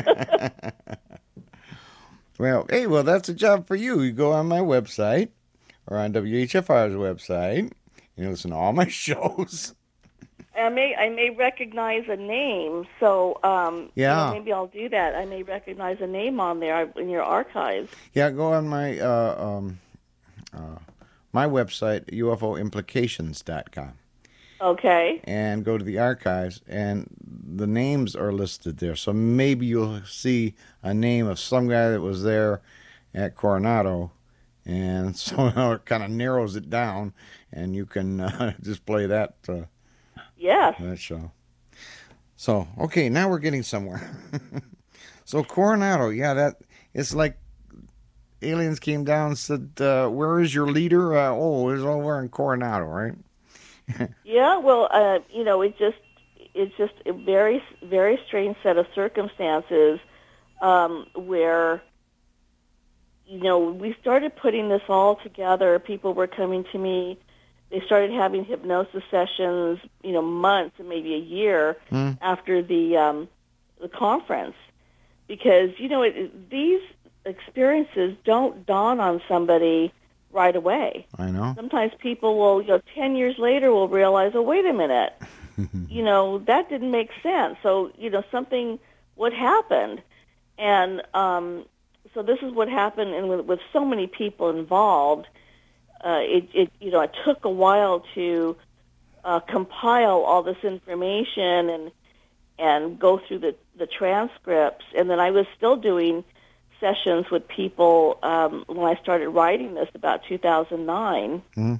Well, hey, well, that's a job for you. You go on my website or on W H F R's website and listen to all my shows. I may I may recognize a name, so um, you Yeah. know, maybe I'll do that. I may recognize a name on there in your archives. Yeah, go on my uh, um, uh, my website, U F O implications dot com, Okay. and go to the archives, and the names are listed there. So maybe you'll see a name of some guy that was there at Coronado, and so it kind of narrows it down, and you can uh, just play that uh, Yes. that show. So okay, now we're getting somewhere. So Coronado, yeah, that it's like aliens came down and said, uh, "Where is your leader?" Uh, oh, it's over in Coronado, right? Yeah. Well, uh, you know, it just it's just a very very strange set of circumstances um, where you know we started putting this all together. People were coming to me. They started having hypnosis sessions, you know, months and maybe a year Mm. after the um, the conference, because you know it, these experiences don't dawn on somebody right away. I know. Sometimes people will, you know, ten years later will realize, oh, wait a minute, you know, that didn't make sense. So, you know, something, what happened? And um, so this is what happened, and with, with so many people involved, uh, it, it, you know, it took a while to uh, compile all this information and and go through the, the transcripts. And then I was still doing sessions with people um, when I started writing this about two thousand nine. Mm.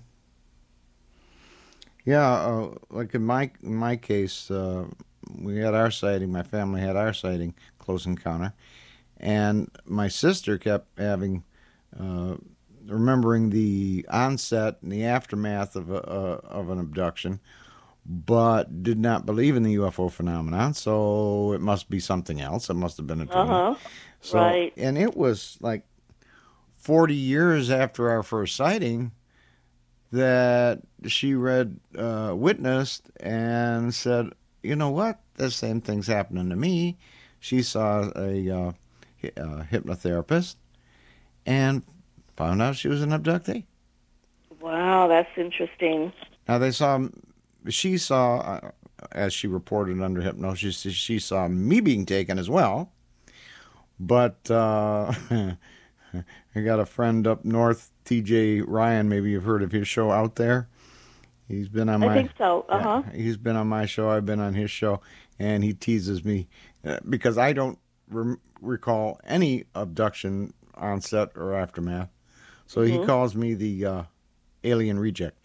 Yeah, uh, like in my in my case, uh, we had our sighting. My family had our sighting, close encounter, and my sister kept having, uh, remembering the onset and the aftermath of a, uh, of an abduction, but did not believe in the U F O phenomenon. So it must be something else. It must have been a dream. Uh huh. So, Right. And it was like forty years after our first sighting that she read uh, Witnessed and said, you know what? The same thing's happening to me. She saw a uh, hy- uh, hypnotherapist and found out she was an abductee. Wow, that's interesting. Now they saw, she saw, uh, as she reported under hypnosis, she, she saw me being taken as well. But uh, I got a friend up north, T J Ryan. Maybe you've heard of his show Out There. He's been on my. I think so. Uh huh. Yeah, he's been on my show. I've been on his show, and he teases me uh, because I don't re- recall any abduction onset or aftermath. So Mm-hmm. he calls me the uh, alien reject.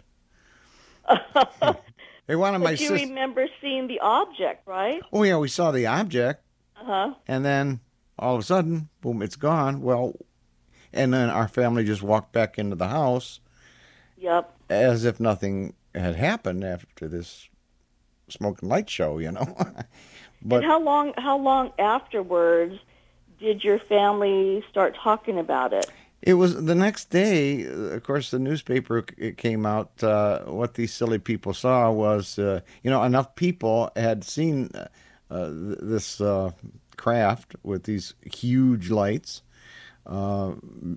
They wanted my But you sister. remember seeing the object, right? Oh yeah, we saw the object, Uh huh. and then all of a sudden, boom, it's gone. Well, and then our family just walked back into the house Yep. as if nothing had happened after this smoke and light show, you know. But And how long? How long afterwards did your family start talking about it? it was the next day, of course, the newspaper it came out. Uh, what these silly people saw was, uh, you know, enough people had seen uh, th- this uh, craft with these huge lights uh,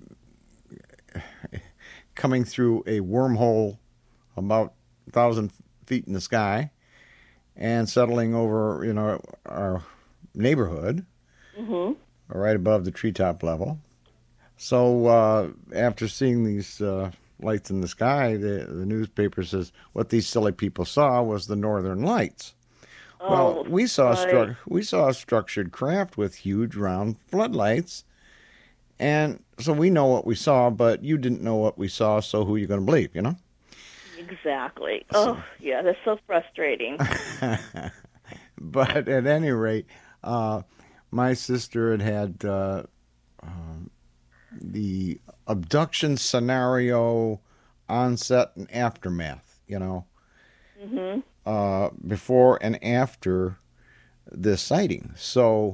coming through a wormhole about a thousand feet in the sky and settling over, you know, our neighborhood, Mm-hmm. right above the treetop level. So uh, after seeing these uh, lights in the sky, the, the newspaper says what these silly people saw was the Northern Lights. Well, Oh, we saw a right. stru- we saw a structured craft with huge round floodlights, and so we know what we saw, but you didn't know what we saw. So who are you going to believe? You know. Exactly. Oh, yeah, that's so frustrating. But at any rate, uh, my sister had had uh, uh, the abduction scenario onset and aftermath, you know, Mm-hmm. uh, before and after this sighting. So,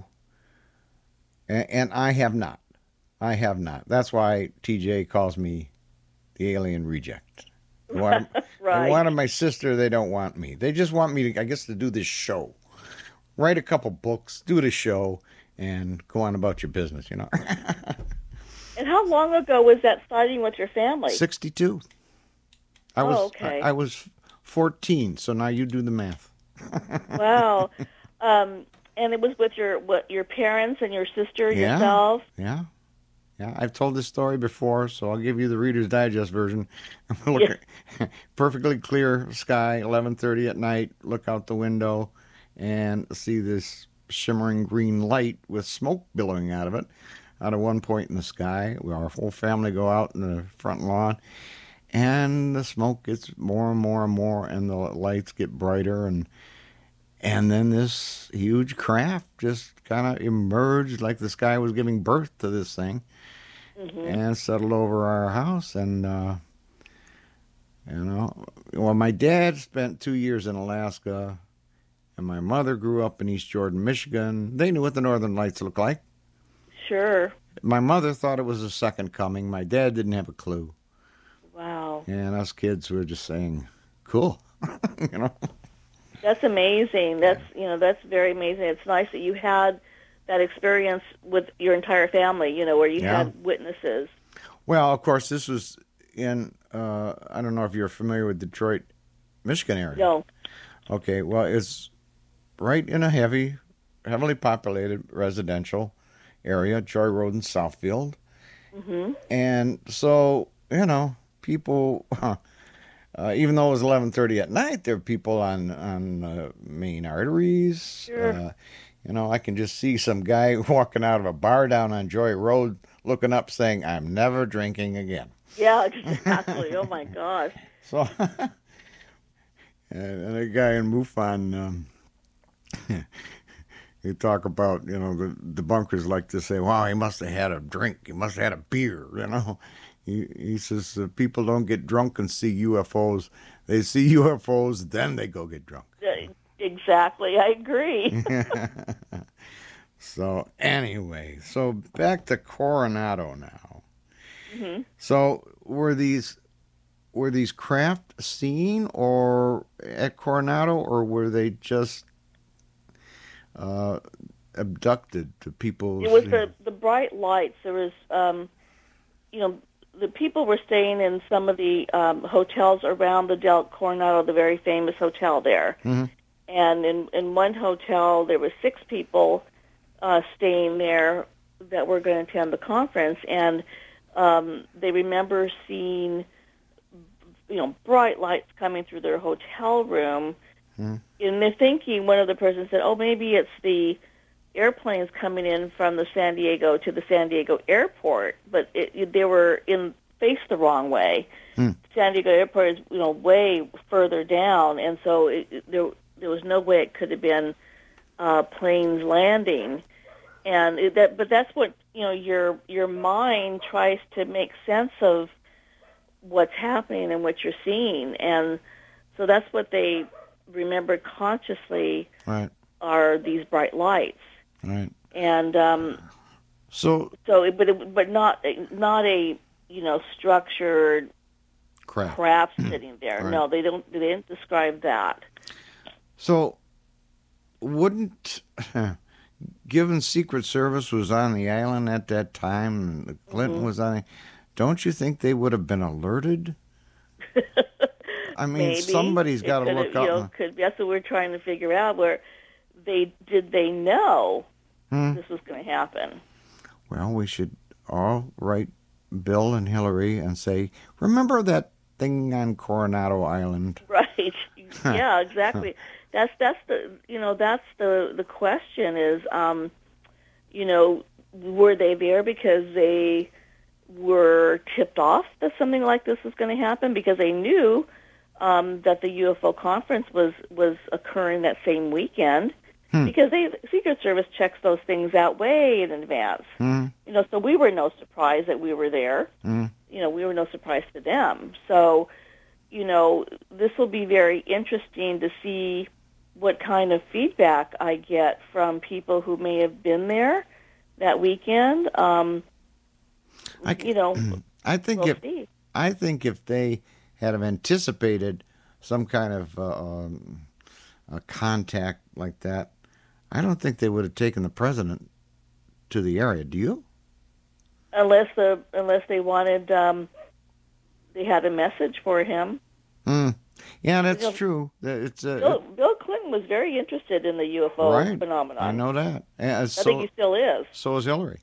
and, and I have not. I have not. That's why T J calls me the alien reject. They wanted, Right. they wanted my sister. They don't want me. They just want me to, I guess, to do this show. Write a couple books, do the show, and go on about your business, you know. And how long ago was that sighting with your family? sixty-two. I Oh, was okay. I, I was fourteen, so now you do the math. Wow. Um, and it was with your what your parents and your sister, Yeah. yourself. Yeah. Yeah, I've told this story before, so I'll give you the Reader's Digest version. Look, perfectly clear sky, eleven thirty at night, look out the window and see this shimmering green light with smoke billowing out of it. Out of one point in the sky, our whole family go out in the front lawn, and the smoke gets more and more and more, and the lights get brighter, and and then this huge craft just kind of emerged like the sky was giving birth to this thing, Mm-hmm. and settled over our house. And uh, you know, well, my dad spent two years in Alaska, and my mother grew up in East Jordan, Michigan. They knew what the Northern Lights looked like. Sure. My mother thought it was a second coming. My dad didn't have a clue. Wow. And us kids were just saying, cool. you know? That's amazing. That's you know that's very amazing. It's nice that you had that experience with your entire family. You know where you Yeah. had witnesses. Well, of course, this was in, uh, I don't know if you're familiar with Detroit, Michigan area. No. Okay, well, it's right in a heavy, heavily populated residential area, Joy Road and Southfield. Mm-hmm. And so, you know, people, uh, even though it was eleven thirty at night, there were people on, on uh, main arteries. Sure. Uh, you know, I can just see some guy walking out of a bar down on Joy Road looking up saying, I'm never drinking again. Yeah. Exactly. Oh my gosh. So, and, and a guy in MUFON, um, you talk about, you know, the, the bunkers like to say, wow, he must have had a drink. He must have had a beer, you know. He, he says, uh, people don't get drunk and see U F Os. They see U F Os, then they go get drunk. Uh, Exactly. I agree. So, anyway, so back to Coronado now. Mm-hmm. So, were these were these craft seen or at Coronado, or were they just uh, abducted? The people? It was the, the bright lights. There was, um, you know, the people were staying in some of the um, hotels around the Del Coronado, the very famous hotel there. Mm-hmm. And in, in one hotel, there were six people uh, staying there that were going to attend the conference. And um, they remember seeing, you know, bright lights coming through their hotel room. Mm-hmm. And they're thinking, one of the persons said, oh, maybe it's the airplanes coming in from the San Diego to the San Diego airport, but it, it, they were in faced the wrong way. Mm. San Diego airport is, you know, way further down, and so it, it, there there was no way it could have been uh, planes landing. And it, that, but that's what, you know, your your mind tries to make sense of what's happening and what you're seeing, and so that's what they remember consciously. Right. Are these bright lights. Right. And um, so, so, it, but it, but not not a you know structured crap, crap sitting there. Right. No, they don't. They didn't describe that. So, wouldn't given Secret Service was on the island at that time, and Clinton mm-hmm. was on it, don't you think they would have been alerted? I mean, Maybe. somebody's got to look you up. Know, and... could, that's what we're trying to figure out. Where they did they know hmm. this was going to happen? Well, we should all write Bill and Hillary and say, remember that thing on Coronado Island? Right. Yeah, exactly. that's that's the you know that's the the question is, um, you know, were they there because they were tipped off that something like this was going to happen, because they knew um, that the U F O conference was was occurring that same weekend. Hmm. Because they, Secret Service checks those things out way in advance. Hmm. You know, so we were no surprise that we were there. Hmm. You know, we were no surprise to them. So, you know, this will be very interesting to see what kind of feedback I get from people who may have been there that weekend. Um, I, you know, I think we'll if see. I think if they had have anticipated some kind of uh, um, a contact like that, I don't think they would have taken the president to the area. Do you? Unless the unless they wanted, um, they had a message for him. Mm. Yeah, that's you know, true. It's uh, Bill, Bill Clinton was very interested in the U F O right. phenomenon. I know that. Yeah, so, I think he still is. So is Hillary.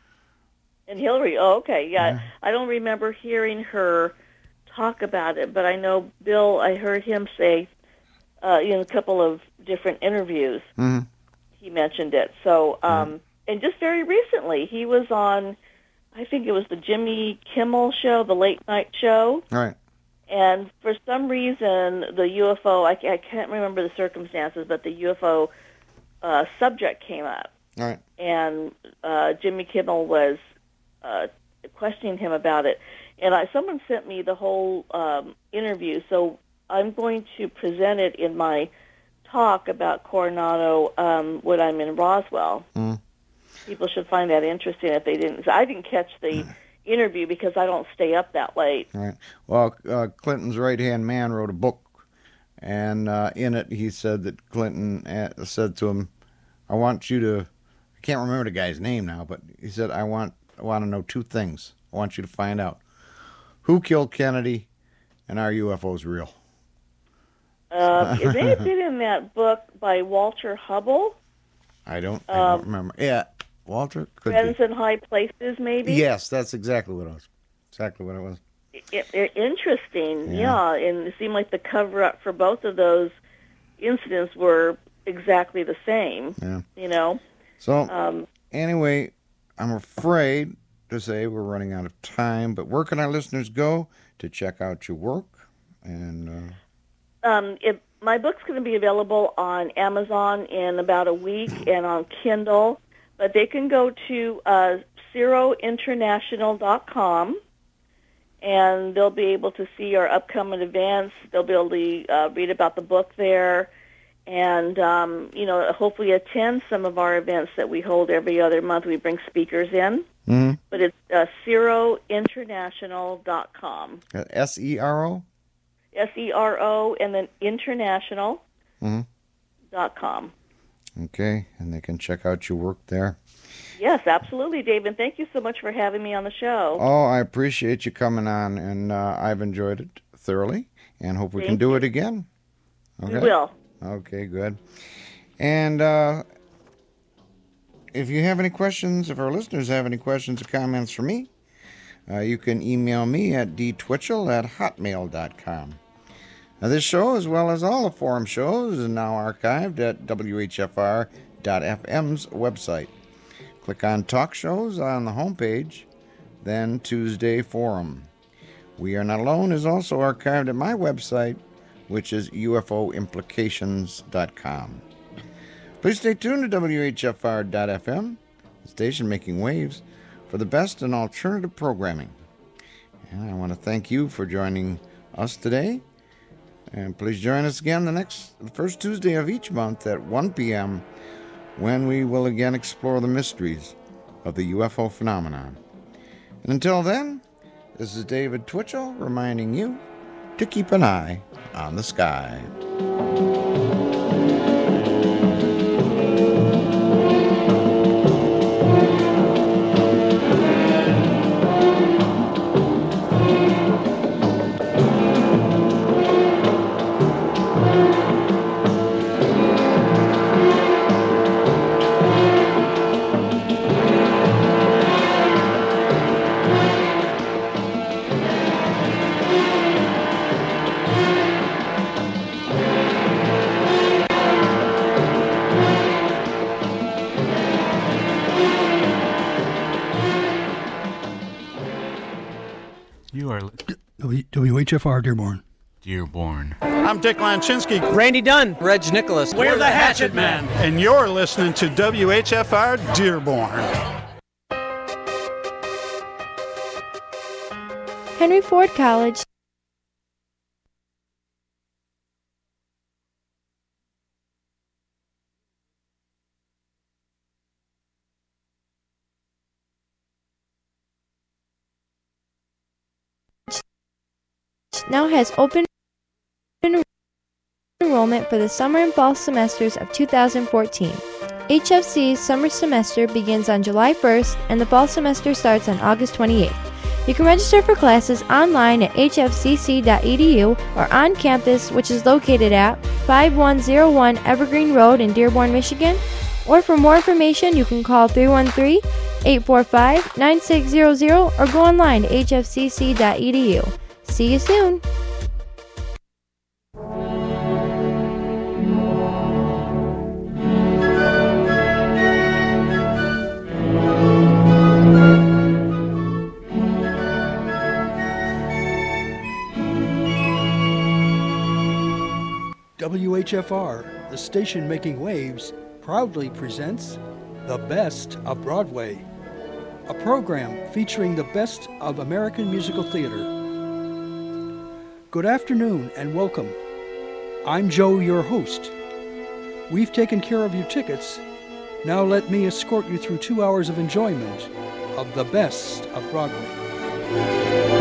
And Hillary, oh, okay, yeah. yeah. I don't remember hearing her talk about it, but I know Bill. I heard him say uh, in a couple of different interviews. Mm-hmm. He mentioned it. So, um, mm. and just very recently, he was on, I think it was the Jimmy Kimmel show, the late night show. Right. And for some reason, the U F O, I, I can't remember the circumstances, but the U F O uh, subject came up. Right. And uh, Jimmy Kimmel was uh, questioning him about it. And I, someone sent me the whole um, interview, so I'm going to present it in my talk about Coronado um, when I'm in Roswell. Mm. People should find that interesting if they didn't. I didn't catch the interview because I don't stay up that late. Right. Well, uh, Clinton's right-hand man wrote a book, and uh, in it he said that Clinton said to him, I want you to, I can't remember the guy's name now, but he said, I want, I want to know two things. I want you to find out who killed Kennedy and are U F Os real? Uh, it may have been in that book by Walter Hubble. I don't, I don't um, remember. Yeah, Walter? Could Friends be. in High Places, maybe? Yes, that's exactly what it was. Exactly what it was. It, it, interesting, yeah. yeah. And it seemed like the cover-up for both of those incidents were exactly the same, yeah. you know? So, um, anyway, I'm afraid to say we're running out of time, but where can our listeners go to check out your work? And... Uh, Um, it, my book's going to be available on Amazon in about a week and on Kindle, but they can go to uh, Ciro International dot com, and they'll be able to see our upcoming events. They'll be able to uh, read about the book there, and um, you know, hopefully attend some of our events that we hold every other month. We bring speakers in, mm-hmm. but it's uh, Ciro International dot com. Uh, S E R O? S E R O and then international dot com. Okay, and they can check out your work there. Yes, absolutely, Dave, and thank you so much for having me on the show. Oh, I appreciate you coming on, and uh, I've enjoyed it thoroughly, and hope we Thank can do you. it again. Okay? We will. Okay, good. And uh, if you have any questions, if our listeners have any questions or comments for me, uh, you can email me at d twitchell at hotmail dot com. Now, this show, as well as all the forum shows, is now archived at w h f r dot f m's website. Click on Talk Shows on the homepage, then Tuesday Forum. We Are Not Alone is also archived at my website, which is u f o implications dot com. Please stay tuned to w h f r dot f m, the station making waves, for the best in alternative programming. And I want to thank you for joining us today. And please join us again the next the first Tuesday of each month at one p.m. when we will again explore the mysteries of the U F O phenomenon. And until then, this is David Twitchell reminding you to keep an eye on the sky. You are W H F R Dearborn. Dearborn. I'm Dick Lanchinsky. Randy Dunn. Reg Nicholas. We're the Hatchet Men. And you're listening to W H F R Dearborn. Henry Ford College now has open enrollment for the summer and fall semesters of two thousand fourteen. H F C's summer semester begins on July first and the fall semester starts on August twenty-eighth. You can register for classes online at h f c c dot e d u or on campus, which is located at five one zero one Evergreen Road in Dearborn, Michigan. Or for more information, you can call three one three, eight four five, nine six zero zero or go online to h f c c dot e d u. See you soon! W H F R, the station making waves, proudly presents The Best of Broadway, a program featuring the best of American musical theater. Good afternoon and welcome. I'm Joe, your host. We've taken care of your tickets. Now let me escort you through two hours of enjoyment of the best of Broadway.